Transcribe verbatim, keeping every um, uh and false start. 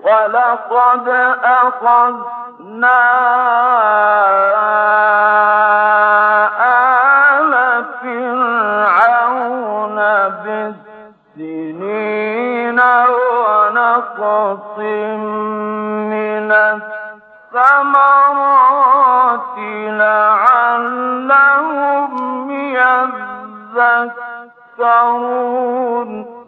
وَلَقَدْ أَخَذْنَا آلَ فِرْعَوْنَ بِالسِّنِينَ وَنَقْصٍ مِّنَ الثَّمَرَاتِ لَعَلَّهُمْ يَذَّكَّرُونَ